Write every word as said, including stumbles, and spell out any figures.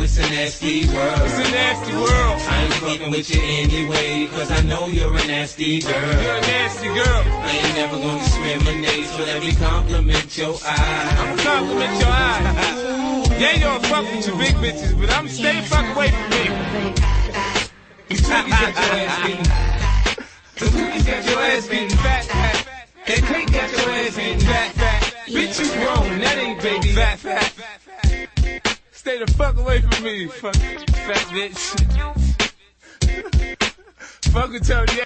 it's a nasty world. It's a nasty world. I ain't fucking with you anyway, cause I know you're a nasty girl. You're a nasty girl. I ain't never gonna discriminate for every compliment your eye. I'ma compliment your eyes. Yeah, you don't fuck with your big bitches, but I'ma stay fuck away from me. You got your ass getting You got your ass getting fat, fat. That cake got your ass getting fat, fat. Bitch, you grown, that ain't baby. Fat, fat. Stay the fuck away from me, fuck fat bitch. Fuck with Tony.